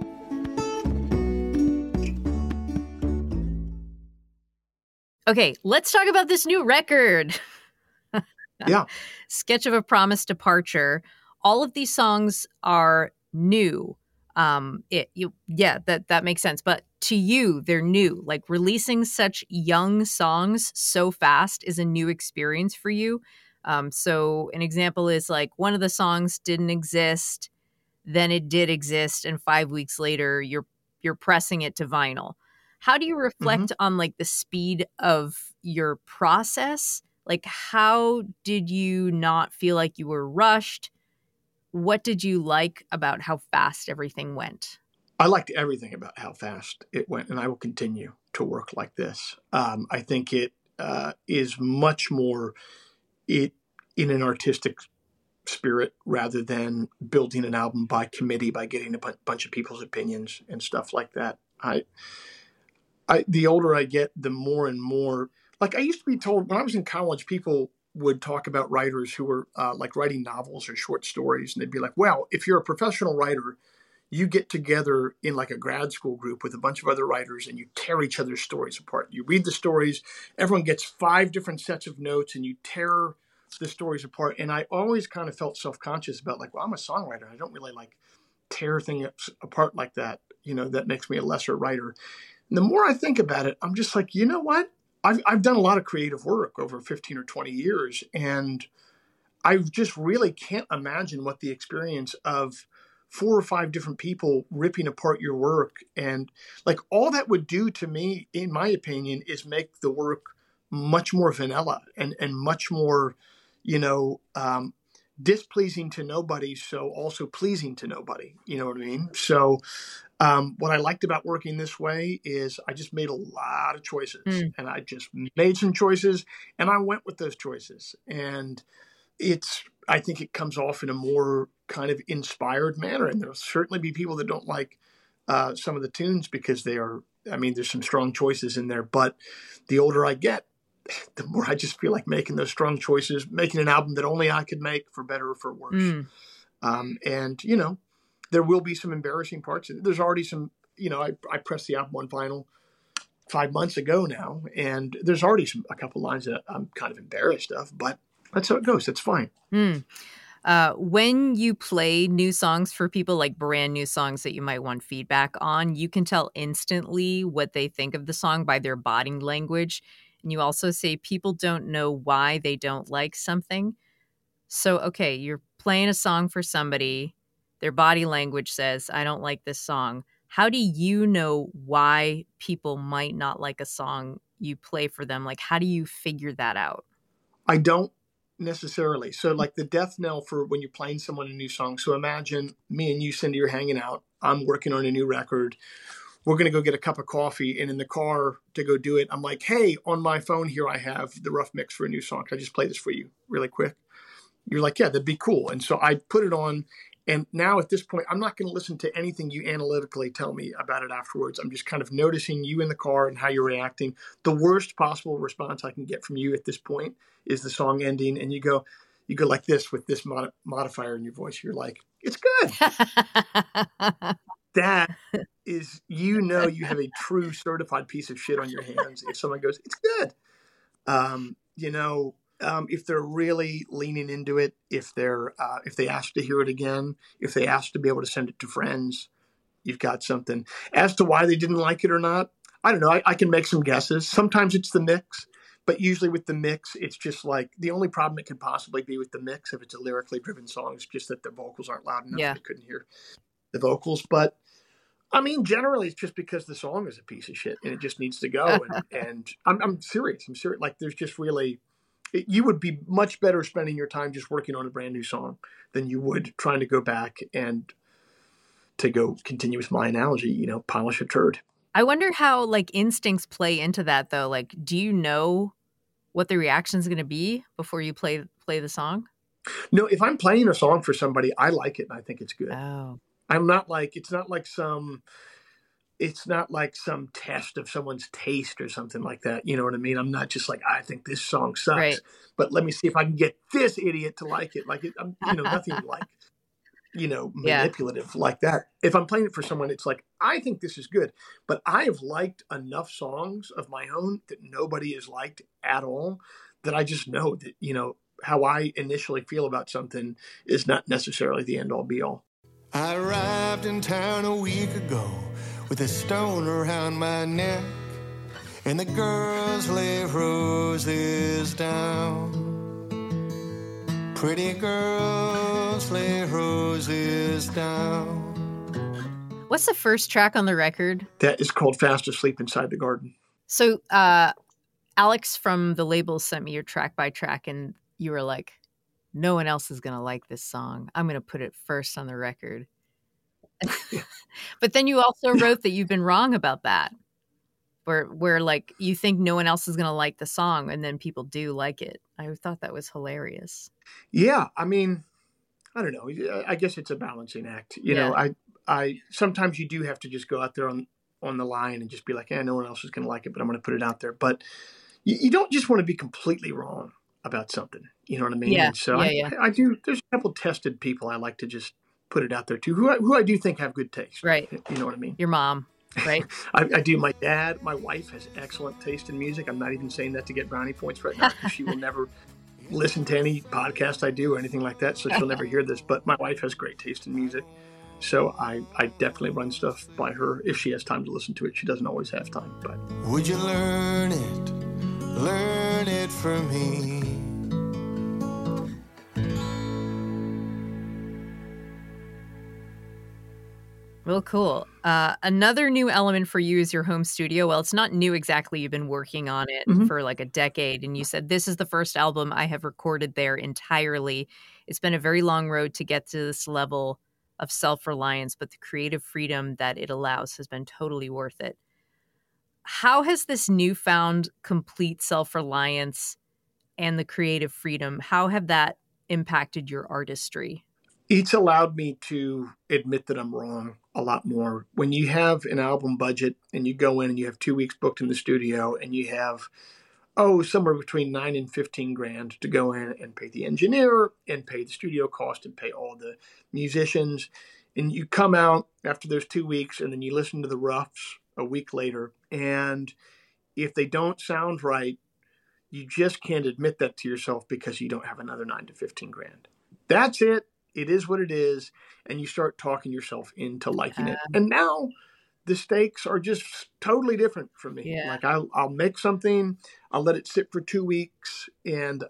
Speaker 3: Okay, let's talk about this new record.
Speaker 5: Yeah.
Speaker 3: Sketch of a Promised Departure. All of these songs are new. That makes sense. But to you, they're new. Like releasing such young songs so fast is a new experience for you. So an example is like one of the songs didn't exist, then it did exist, and 5 weeks later you're pressing it to vinyl. How do you reflect on like the speed of your process? Like, how did you not feel like you were rushed? What did you like about how fast everything went?
Speaker 5: I liked everything about how fast it went, and I will continue to work like this. I think it is much more in an artistic spirit rather than building an album by committee, by getting a bunch of people's opinions and stuff like that. The older I get, the more and more, like I used to be told when I was in college, people would talk about writers who were like writing novels or short stories. And they'd be like, well, if you're a professional writer, you get together in like a grad school group with a bunch of other writers and you tear each other's stories apart. You read the stories, everyone gets 5 different sets of notes and you tear the stories apart. And I always kind of felt self-conscious about like, well, I'm a songwriter. I don't really like tear things apart like that. You know, that makes me a lesser writer. And the more I think about it, I'm just like, you know what? I've done a lot of creative work over 15 or 20 years, and I just really can't imagine what the experience of 4 or 5 different people ripping apart your work, and like all that would do to me, in my opinion, is make the work much more vanilla and much more, you know, displeasing to nobody, so also pleasing to nobody. You know what I mean? So what I liked about working this way is I just made a lot of choices, and I just made some choices and I went with those choices. And I think it comes off in a more kind of inspired manner. And there'll certainly be people that don't like some of the tunes because there's some strong choices in there. But the older I get, the more I just feel like making those strong choices, making an album that only I could make, for better or for worse. And, you know, there will be some embarrassing parts. There's already some, you know, I pressed the album on vinyl 5 months ago now, and there's already a couple lines that I'm kind of embarrassed of, but that's how it goes. That's fine.
Speaker 3: When you play new songs for people, like brand new songs that you might want feedback on, you can tell instantly what they think of the song by their body language. And you also say people don't know why they don't like something. So, okay, you're playing a song for somebody. Their body language says, I don't like this song. How do you know why people might not like a song you play for them? Like, how do you figure that out?
Speaker 5: I don't necessarily. So like the death knell for when you're playing someone a new song. So imagine me and you, Cindy, are hanging out. I'm working on a new record. We're going to go get a cup of coffee. And in the car to go do it, I'm like, hey, on my phone here, I have the rough mix for a new song. Can I just play this for you really quick? You're like, yeah, that'd be cool. And so I put it on. And now at this point, I'm not going to listen to anything you analytically tell me about it afterwards. I'm just kind of noticing you in the car and how you're reacting. The worst possible response I can get from you at this point is the song ending. And you go like this with this modifier in your voice. You're like, it's good. That is, you know, you have a true certified piece of shit on your hands. If someone goes, it's good. You know, if they're really leaning into it, if they ask to hear it again, if they ask to be able to send it to friends, you've got something. As to why they didn't like it or not, I don't know. I can make some guesses. Sometimes it's the mix, but usually with the mix, it's just like the only problem it could possibly be with the mix, if it's a lyrically driven song, is just that the vocals aren't loud enough. Yeah. They couldn't hear the vocals. But I mean, generally it's just because the song is a piece of shit and it just needs to go. And I'm serious. I'm serious. Like there's just really, you would be much better spending your time just working on a brand new song than you would trying to go back and, to go continue with my analogy, you know, polish a turd.
Speaker 3: I wonder how like instincts play into that though. Like, do you know what the reaction is going to be before you play the song?
Speaker 5: No, if I'm playing a song for somebody, I like it and I think it's good.
Speaker 3: Oh.
Speaker 5: I'm not like, it's not like some test of someone's taste or something like that. You know what I mean? I'm not just like, I think this song sucks, right, but let me see if I can get this idiot to like it. Like, I'm, you know, nothing like, you know, manipulative like that. If I'm playing it for someone, it's like, I think this is good, but I have liked enough songs of my own that nobody has liked at all, that I just know that, you know, how I initially feel about something is not necessarily the end all be all.
Speaker 4: I arrived in town a week ago with a stone around my neck, and the girls lay roses down. Pretty girls lay roses down.
Speaker 3: What's the first track on the record?
Speaker 5: That is called Fast Asleep Inside the Garden.
Speaker 3: So Alex from the label sent me your track by track, and you were like, no one else is going to like this song. I'm going to put it first on the record. But then you also wrote that you've been wrong about that. Where like you think no one else is going to like the song, and then people do like it. I thought that was hilarious.
Speaker 5: Yeah, I mean, I don't know. I guess it's a balancing act. You know, I sometimes you do have to just go out there on the line and just be like, no one else is going to like it, but I'm going to put it out there. But you don't just want to be completely wrong. about something. You know what I mean?
Speaker 3: Yeah.
Speaker 5: And so
Speaker 3: Yeah.
Speaker 5: I do. There's a couple tested people I like to just put it out there too, who I do think have good taste.
Speaker 3: Right.
Speaker 5: You know what I mean?
Speaker 3: Your mom, right?
Speaker 5: I do. My dad, my wife has excellent taste in music. I'm not even saying that to get brownie points right now, because she will never listen to any podcast I do or anything like that, so she'll never hear this. But my wife has great taste in music, so I definitely run stuff by her if she has time to listen to it. She doesn't always have time, but
Speaker 4: Would you learn it from me?
Speaker 3: Real cool. Another new element for you is your home studio. Well, it's not new exactly. You've been working on it for like a decade. And you said, this is the first album I have recorded there entirely. It's been a very long road to get to this level of self-reliance, but the creative freedom that it allows has been totally worth it. How has this newfound complete self-reliance and the creative freedom, how have that impacted your artistry?
Speaker 5: it's allowed me to admit that I'm wrong a lot more. When you have an album budget and you go in and you have 2 weeks booked in the studio and you have, somewhere between 9 and 15 grand to go in and pay the engineer and pay the studio cost and pay all the musicians. And you come out after those 2 weeks and then you listen to the roughs a week later. And if they don't sound right, you just can't admit that to yourself because you don't have another 9 to 15 grand. That's it. It is what it is. And you start talking yourself into liking it. And now the stakes are just totally different for me.
Speaker 3: Yeah.
Speaker 5: Like I'll make something, I'll let it sit for 2 weeks, and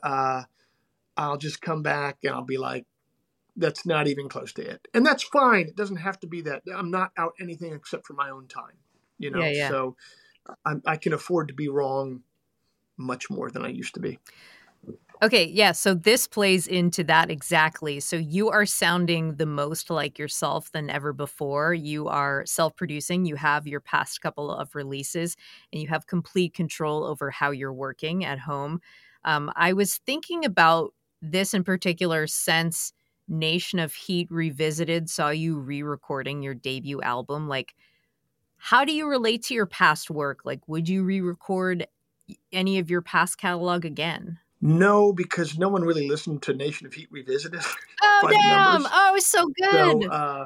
Speaker 5: I'll just come back and I'll be like, that's not even close to it. And that's fine. It doesn't have to be that. I'm not out anything except for my own time, you know?
Speaker 3: Yeah.
Speaker 5: So I can afford to be wrong much more than I used to be.
Speaker 3: Okay, yeah, so this plays into that exactly. So you are sounding the most like yourself than ever before. You are self-producing. You have your past couple of releases, and you have complete control over how you're working at home. I was thinking about this in particular since Nation of Heat Revisited saw you re-recording your debut album. Like, how do you relate to your past work? Like, would you re-record any of your past catalog again?
Speaker 5: No, because no one really listened to Nation of Heat Revisited.
Speaker 3: Oh, damn. Oh, it was so good.
Speaker 5: So,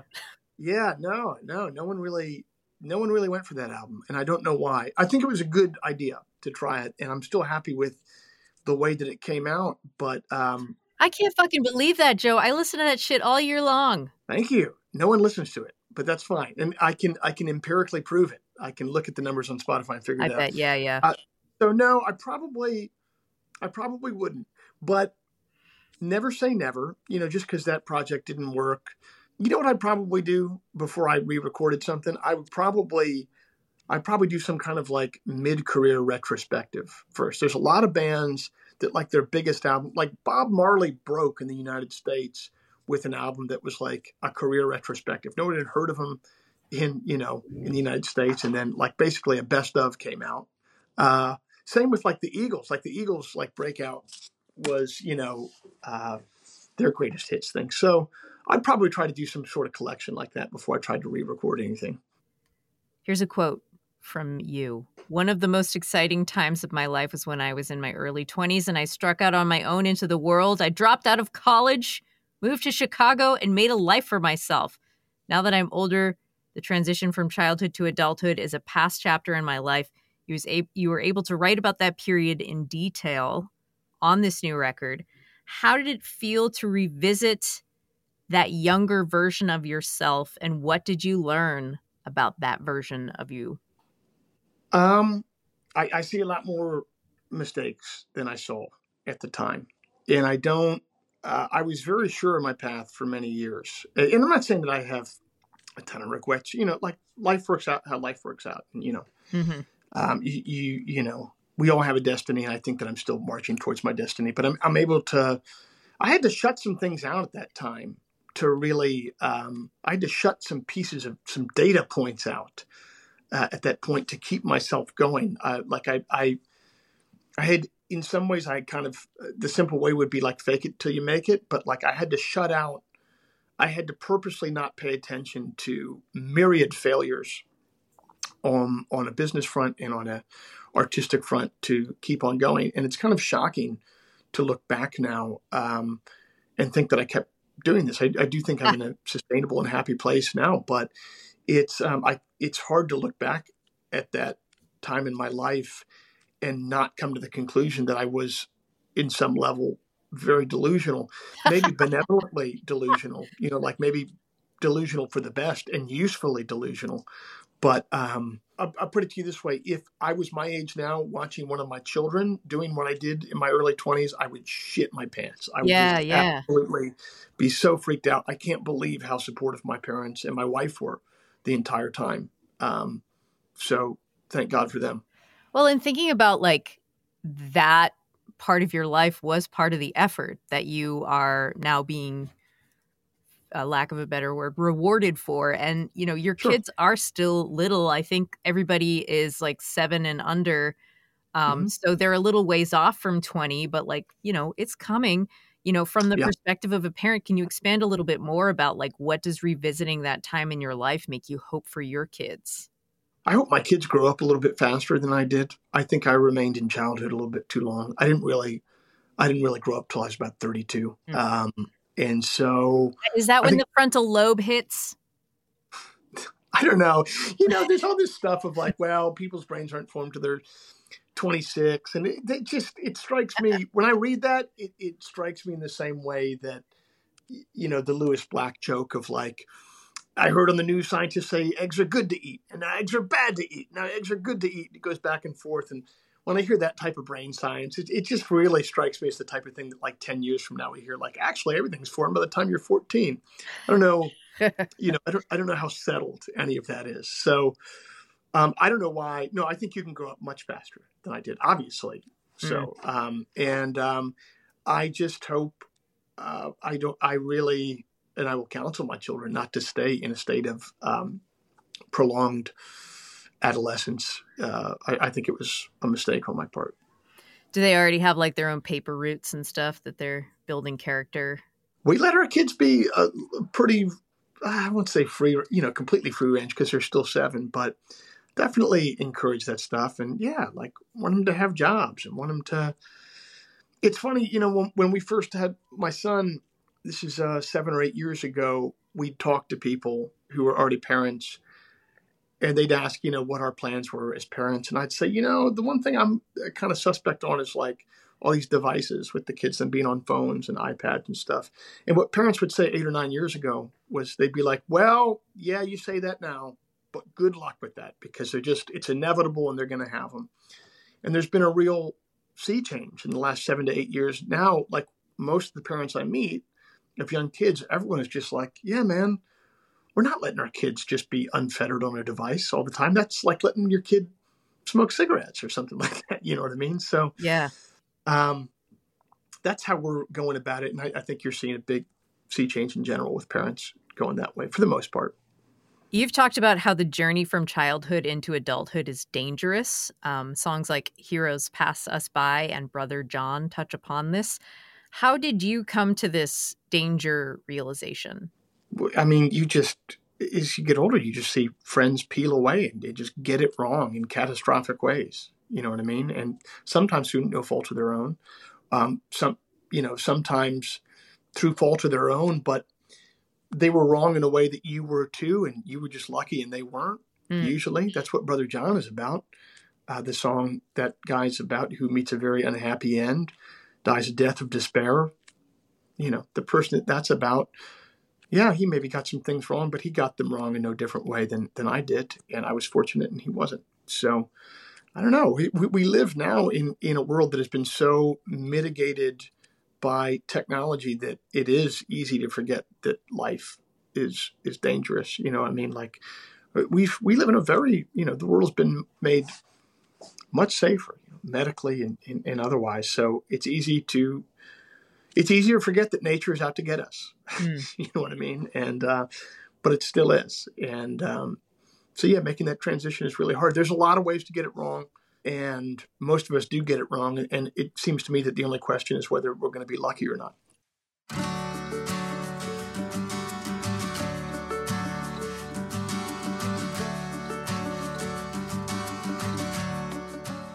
Speaker 5: no one really went for that album. And I don't know why. I think it was a good idea to try it. And I'm still happy with the way that it came out. But
Speaker 3: I can't fucking believe that, Joe. I listen to that shit all year long.
Speaker 5: Thank you. No one listens to it, but that's fine. And I can empirically prove it. I can look at the numbers on Spotify and figure it out.
Speaker 3: I bet. Yeah.
Speaker 5: So no, I probably wouldn't, but never say never, just because that project didn't work. You know what I'd probably do before I re-recorded something? I'd probably do some kind of like mid-career retrospective first. There's a lot of bands that like their biggest album, like Bob Marley broke in the United States with an album that was like a career retrospective. No one had heard of him in the United States. And then like basically a best of came out. Same with like the Eagles. Like the Eagles, like breakout was, their greatest hits thing. So I'd probably try to do some sort of collection like that before I tried to re-record anything.
Speaker 3: Here's a quote from you. One of the most exciting times of my life was when I was in my early 20s and I struck out on my own into the world. I dropped out of college, moved to Chicago, and made a life for myself. Now that I'm older, the transition from childhood to adulthood is a past chapter in my life. You were able to write about that period in detail on this new record. How did it feel to revisit that younger version of yourself, and what did you learn about that version of you?
Speaker 5: I see a lot more mistakes than I saw at the time. And I was very sure of my path for many years. And I'm not saying that I have a ton of regrets, like life works out how life works out. And,
Speaker 3: Mm-hmm.
Speaker 5: We all have a destiny, and I think that I'm still marching towards my destiny. But I'm able to. I had to shut some things out at that time to really. I had to shut some pieces of some data points out at that point to keep myself going. I had, in some ways, I kind of, the simple way would be like fake it till you make it. But like I had to shut out. I had to purposely not pay attention to myriad failures on a business front and on a artistic front to keep on going. And it's kind of shocking to look back now and think that I kept doing this. I do think I'm in a sustainable and happy place now, but it's hard to look back at that time in my life and not come to the conclusion that I was in some level very delusional, maybe benevolently delusional, like maybe delusional for the best and usefully delusional. But I'll put it to you this way. If I was my age now watching one of my children doing what I did in my early 20s, I would shit my pants. I would absolutely be so freaked out. I can't believe how supportive my parents and my wife were the entire time. So thank God for them.
Speaker 3: Well, and thinking about like that part of your life was part of the effort that you are now being, lack of a better word, rewarded for. And, your kids are still little. I think everybody is like 7 and under. So they're a little ways off from 20, but like, it's coming, from the perspective of a parent. Can you expand a little bit more about like, what does revisiting that time in your life make you hope for your kids?
Speaker 5: I hope my kids grow up a little bit faster than I did. I think I remained in childhood a little bit too long. I didn't really grow up till I was about 32. And so
Speaker 3: is that when the frontal lobe hits?
Speaker 5: I don't know. There's all this stuff of like, well, people's brains aren't formed till they're 26. And it strikes me when I read that, it strikes me in the same way that, the Lewis Black joke of like, I heard on the news scientists say eggs are good to eat and now eggs are bad to eat. Now eggs are good to eat. It goes back and forth. And when I hear that type of brain science, it just really strikes me as the type of thing that like 10 years from now we hear like, actually everything's formed by the time you're 14. I don't know, I don't know how settled any of that is. So I don't know why. No, I think you can grow up much faster than I did, obviously. So, I just hope and I will counsel my children not to stay in a state of prolonged adolescence. I think it was a mistake on my part.
Speaker 3: Do they already have like their own paper routes and stuff that they're building character?
Speaker 5: We let our kids be pretty, I won't say free, completely free range because they're still 7, but definitely encourage that stuff. And like want them to have jobs and want them to, it's funny, when we first had my son, this is 7 or 8 years ago, we'd talk to people who were already parents and they'd ask, what our plans were as parents. And I'd say, the one thing I'm kind of suspect on is like all these devices with the kids and being on phones and iPads and stuff. And what parents would say 8 or 9 years ago was they'd be like, well, yeah, you say that now, but good luck with that because it's inevitable and they're going to have them. And there's been a real sea change in the last 7 to 8 years. Now, like most of the parents I meet of young kids, everyone is just like, yeah, man, we're not letting our kids just be unfettered on a device all the time. That's like letting your kid smoke cigarettes or something like that. You know what I mean? So that's how we're going about it. And I think you're seeing a big sea change in general with parents going that way for the most part.
Speaker 3: You've talked about how the journey from childhood into adulthood is dangerous. Songs like Heroes Pass Us By and Brother John touch upon this. How did you come to this danger realization?
Speaker 5: I mean, as you get older, you just see friends peel away and they just get it wrong in catastrophic ways. You know what I mean? And sometimes through no fault of their own. Sometimes through fault of their own, but they were wrong in a way that you were too, and you were just lucky and they weren't. Usually that's what Brother John is about. The song that guy's about who meets a very unhappy end, dies a death of despair. The person that's about, he maybe got some things wrong, but he got them wrong in no different way than I did. And I was fortunate and he wasn't. So I don't know. We live now in a world that has been so mitigated by technology that it is easy to forget that life is dangerous. You know what I mean? Like we live in a very, the world's been made much safer medically and otherwise. So it's easier to forget that nature is out to get us. You know what I mean? And, but it still is. And, making that transition is really hard. There's a lot of ways to get it wrong. And most of us do get it wrong. And it seems to me that the only question is whether we're going to be lucky or not.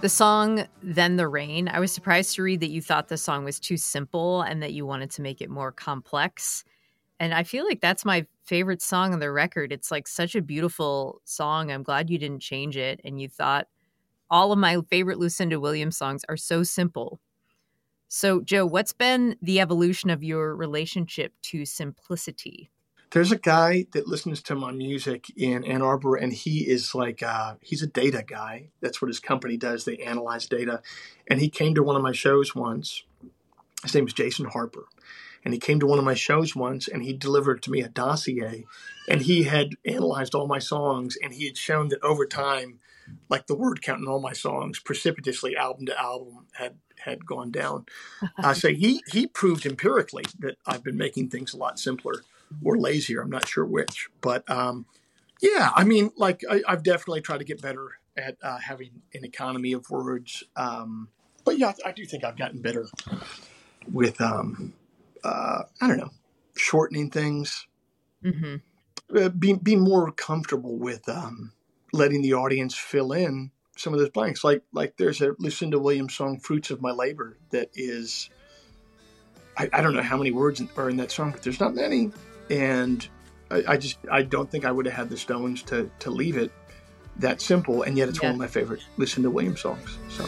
Speaker 3: The song Then the Rain, I was surprised to read that you thought the song was too simple and that you wanted to make it more complex. And I feel like that's my favorite song on the record. It's like such a beautiful song. I'm glad you didn't change it. And you thought all of my favorite Lucinda Williams songs are so simple. So, Joe, what's been the evolution of your relationship to simplicity?
Speaker 5: There's a guy that listens to my music in Ann Arbor, and he is like, he's a data guy. That's what his company does. They analyze data. And he came to one of my shows once. His name is Jason Harper. And he came to one of my shows once, and he delivered to me a dossier. And he had analyzed all my songs, and he had shown that over time, like the word count in all my songs, precipitously, album to album, had gone down. So he proved empirically that I've been making things a lot simpler or lazier. I'm not sure which. But yeah, I mean, like I've definitely tried to get better at having an economy of words. But yeah, I do think I've gotten better with, I don't know, shortening things, being more comfortable with letting the audience fill in some of those blanks. Like there's a Lucinda Williams song, Fruits of My Labor, that is, I don't know how many words are in that song, but there's not many. And I don't think I would have had the stones to leave it that simple. And yet it's one of my favorite Lucinda Williams songs. So.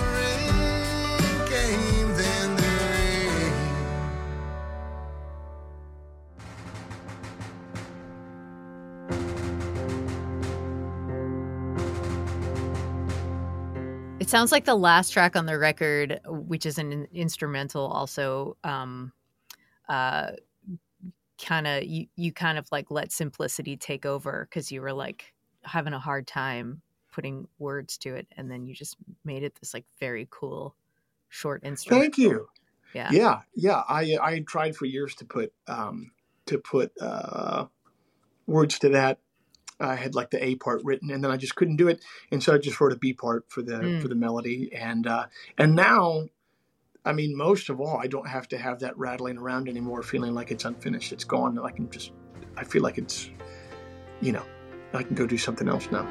Speaker 3: It sounds like the last track on the record, which is an instrumental, also you kind of like let simplicity take over because you were like having a hard time putting words to it, and then you just made it this like very cool short instrumental.
Speaker 5: Thank you.
Speaker 3: Yeah.
Speaker 5: I tried for years to put words to that. I had like the A part written, and then I just couldn't do it, and so I just wrote a B part for the melody. And now, I mean, most of all, I don't have to have that rattling around anymore, feeling like it's unfinished. It's gone. I feel like it's, I can go do something else now.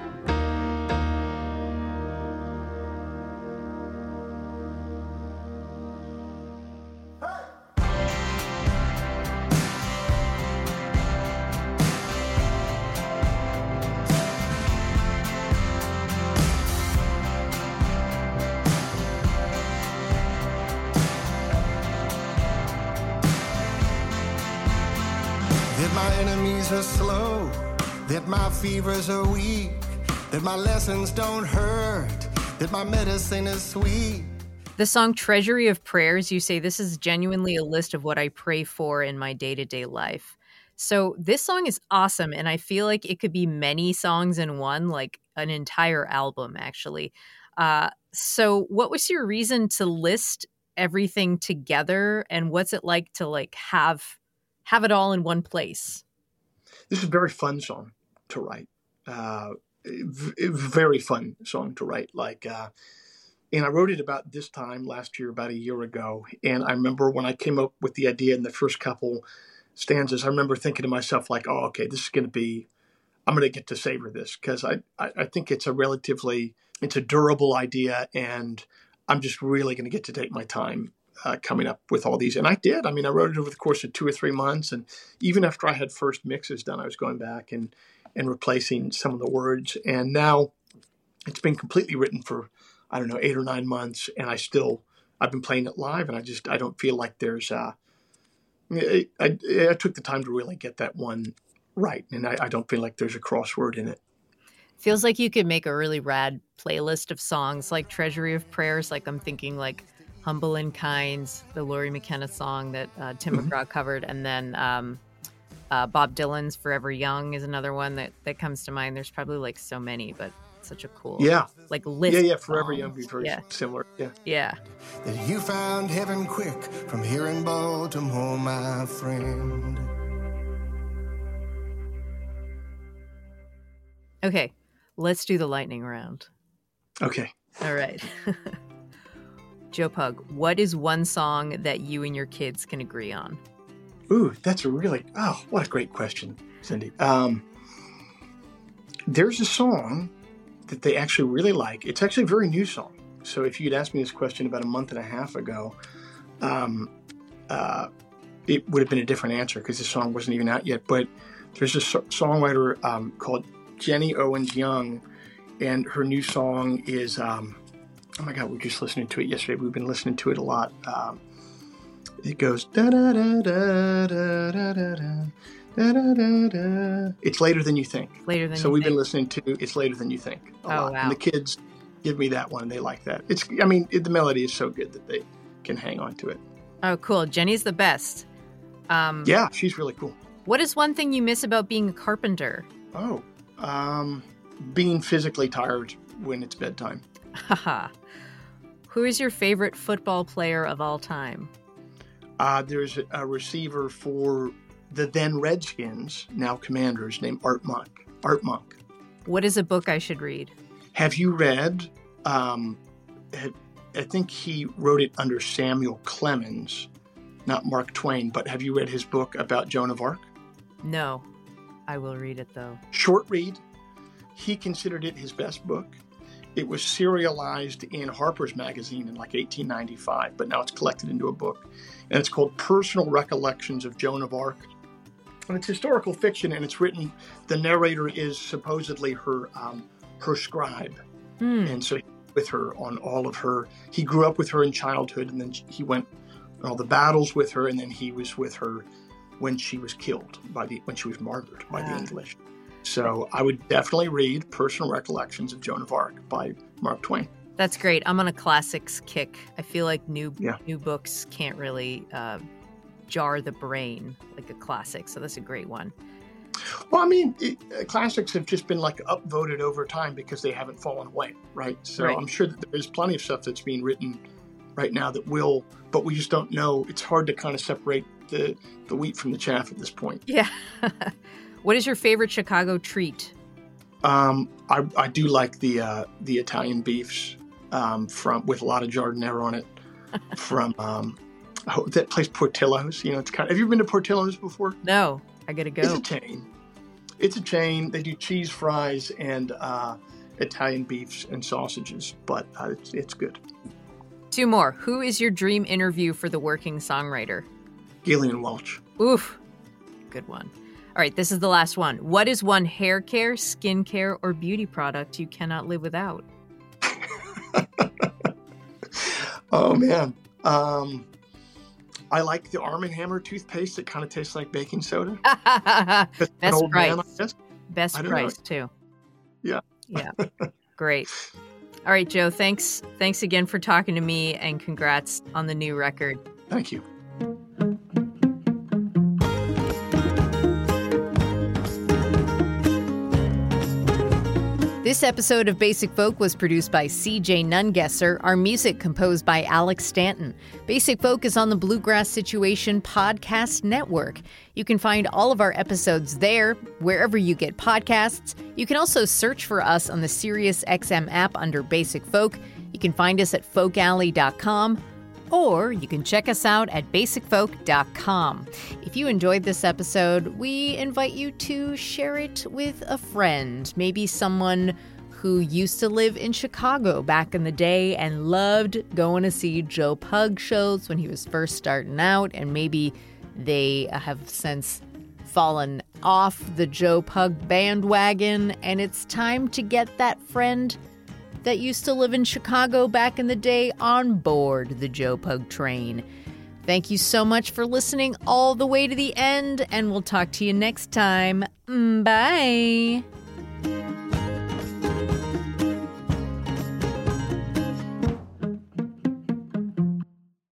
Speaker 4: My enemies are slow, that my fevers are weak, that my lessons don't hurt, that my medicine is sweet.
Speaker 3: The song Treasury of Prayers, you say this is genuinely a list of what I pray for in my day-to-day life. So this song is awesome, and I feel like it could be many songs in one, like an entire album, actually. So what was your reason to list everything together, and what's it like to like have it all in one place?
Speaker 5: This is a very fun song to write. Very fun song to write. And I wrote it about this time last year, about a year ago. And I remember when I came up with the idea in the first couple stanzas, I remember thinking to myself, like, oh, okay, this is going to be, I'm going to get to savor this, because I think it's a durable idea, and I'm just really going to get to take my time coming up with all these. And I did. I mean, I wrote it over the course of 2 or 3 months. And even after I had first mixes done, I was going back and replacing some of the words. And now it's been completely written for, 8 or 9 months. And I've been playing it live, and I don't feel like there's I took the time to really get that one right. And I don't feel like there's a crossword in it.
Speaker 3: Feels like you could make a really rad playlist of songs like Treasury of Prayers. Like I'm thinking like Humble and Kind, the Lori McKenna song that Tim McGraw covered. And then Bob Dylan's Forever Young is another one that comes to mind. There's probably like so many, but such a cool like list.
Speaker 5: Yeah, Forever Young be very similar.
Speaker 3: Yeah.
Speaker 4: That you found heaven quick from here in Baltimore, my friend.
Speaker 3: Okay, let's do the lightning round.
Speaker 5: Okay.
Speaker 3: All right. Joe Pug, what is one song that you and your kids can agree on?
Speaker 5: Ooh, that's what a great question, Cindy. There's a song that they actually really like. It's actually a very new song. So if you'd asked me this question about a month and a half ago, it would have been a different answer because the song wasn't even out yet. But there's a songwriter called Jenny Owens Young, and her new song is, oh my God, we were just listening to it yesterday. We've been listening to it a lot. It goes, da da da da da da da da da da da. It's Later Than You Think.
Speaker 3: Later Than
Speaker 5: So
Speaker 3: You
Speaker 5: we've
Speaker 3: Think.
Speaker 5: been listening to It's Later Than You Think a lot.
Speaker 3: Wow.
Speaker 5: And the kids give me that one, and they like that. The melody is so good that they can hang on to it.
Speaker 3: Oh, cool. Jenny's the best.
Speaker 5: Yeah, she's really cool.
Speaker 3: What is one thing you miss about being a carpenter?
Speaker 5: Oh, being physically tired when it's bedtime.
Speaker 3: Haha. Who is your favorite football player of all time?
Speaker 5: There's a receiver for the then Redskins, now Commanders, named Art Monk. Art Monk.
Speaker 3: What is a book I should read?
Speaker 5: Have you read, I think he wrote it under Samuel Clemens, not Mark Twain, but have you read his book about Joan of Arc?
Speaker 3: No. I will read it, though.
Speaker 5: Short read. He considered it his best book. It was serialized in Harper's Magazine in like 1895, but now it's collected into a book. And it's called Personal Recollections of Joan of Arc. And it's historical fiction, and it's written, the narrator is supposedly her scribe. And so with her on all of her, he grew up with her in childhood, and then he went on all the battles with her, and then he was with her when she was killed, when she was martyred by the English. So I would definitely read Personal Recollections of Joan of Arc by Mark Twain.
Speaker 3: That's great. I'm on a classics kick. I feel like new books can't really jar the brain like a classic. So that's a great one.
Speaker 5: Well, I mean, classics have just been like upvoted over time because they haven't fallen away, right? So
Speaker 3: Right.
Speaker 5: I'm sure that there's plenty of stuff that's being written right now that will, but we just don't know. It's hard to kind of separate the wheat from the chaff at this point.
Speaker 3: Yeah. What is your favorite Chicago treat?
Speaker 5: I do like the Italian beefs with a lot of giardiniera on it from that place Portillo's. You know, it's kind of. Have you ever been to Portillo's before?
Speaker 3: No, I gotta go.
Speaker 5: It's a chain. They do cheese fries and Italian beefs and sausages, but it's good.
Speaker 3: Two more. Who is your dream interview for the working songwriter?
Speaker 5: Gillian Welch.
Speaker 3: Oof. Good one. All right, this is the last one. What is one hair care, skin care, or beauty product you cannot live without?
Speaker 5: Oh, man. I like the Arm & Hammer toothpaste that kind of tastes like baking soda.
Speaker 3: Best price.
Speaker 5: Man, I guess.
Speaker 3: Best price, too.
Speaker 5: Yeah.
Speaker 3: Yeah. Great. All right, Joe, thanks again for talking to me, and congrats on the new record.
Speaker 5: Thank you.
Speaker 3: This episode of Basic Folk was produced by C.J. Nungesser, our music composed by Alex Stanton. Basic Folk is on the Bluegrass Situation Podcast Network. You can find all of our episodes there, wherever you get podcasts. You can also search for us on the SiriusXM app under Basic Folk. You can find us at folkalley.com. Or you can check us out at basicfolk.com. If you enjoyed this episode, we invite you to share it with a friend, maybe someone who used to live in Chicago back in the day and loved going to see Joe Pug shows when he was first starting out, and maybe they have since fallen off the Joe Pug bandwagon, and it's time to get that friend that used to live in Chicago back in the day on board the Joe Pug train. Thank you so much for listening all the way to the end, and we'll talk to you next time. Bye.